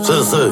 Sí, sí.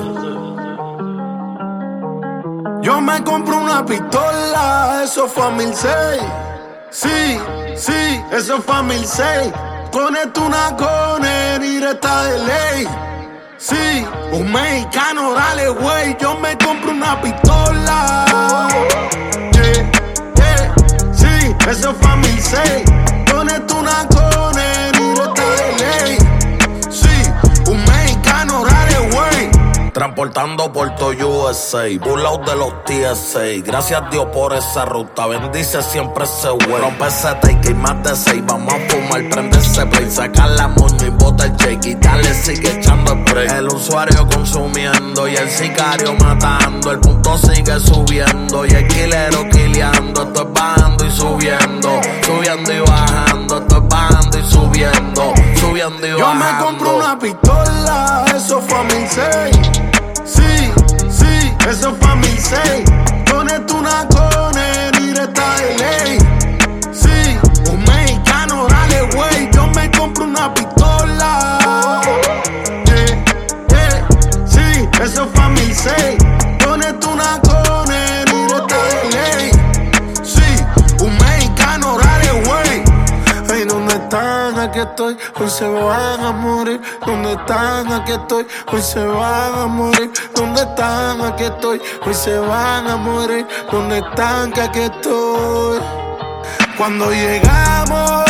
Yo me compro una pistola, eso fue a 1006. Sí, sí, eso fue a 1006. Con esto una Conner directa de ley. Sí, un mexicano, dale güey. Yo me compro una pistola. Yeah, yeah. Sí, eso fue a 1006. Con esto una Conner directa de ley. Sí, un mexicano, dale güey. Transportando por todo USA, burlados de los TSA. Gracias a Dios por esa ruta, bendice siempre ese güey. Rompe ese take y más de 6, vamos a fumar, prende ese play. Saca la moña y bota el shake y dale, sigue echando el break. El usuario consumiendo y el sicario matando. El punto sigue subiendo y el killero killeando. Esto es bajando y subiendo, subiendo y bajando. Esto es bajando y subiendo, subiendo y bajando. Yo me compro una pistola, eso fue a 1006. Sí, sí, eso fue a 1006. Con esto una Conner directa de ley. Sí, un mexicano, dale güey. Yo me compro una pistola. Yeah, yeah. Sí, eso fue a 1006. Con esto una Conner directa de ley. Sí, un mexicano, dale güey. Ay, ¿dónde están? Aquí estoy, hoy se van a morir. ¿Dónde están? Aquí estoy, hoy se van a morir. ¿Dónde están? Aquí estoy, hoy se van a morir. ¿Dónde están? Que aquí estoy. Cuando llegamos,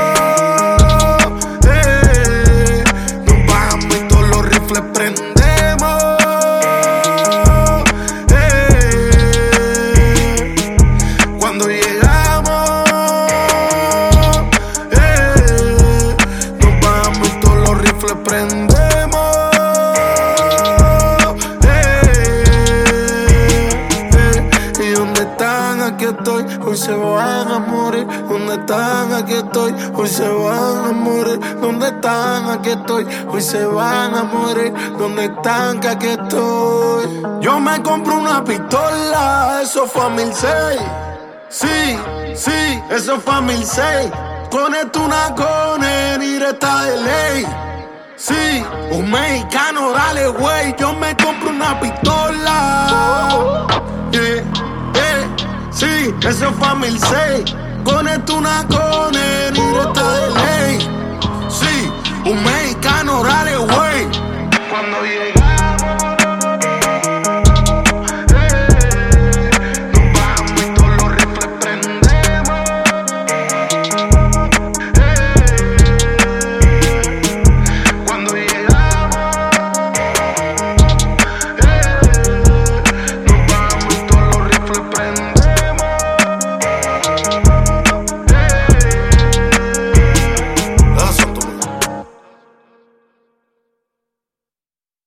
nos bajamos y todos los rifles prendemos. Cuando llegamos, nos bajamos y todos los rifles prendemos. ¿Y dónde están? Aquí estoy, hoy se van a morir. ¿Dónde están? Aquí estoy, hoy se van a morir. ¿Dónde están? Aquí estoy, hoy se van a morir. ¿Dónde están? Que aquí estoy. Yo me compro una pistola, eso fue a 1006. Sí, sí, eso fue a 1006. Con esto una Conner directa de ley. Sí, un mexicano, dale güey. Yo me compro una pistola. Yeah, yeah. Sí, eso fue a 1006. Con esto una Conner directa de ley. Sí, un mexicano, dale güey. Cuando llegue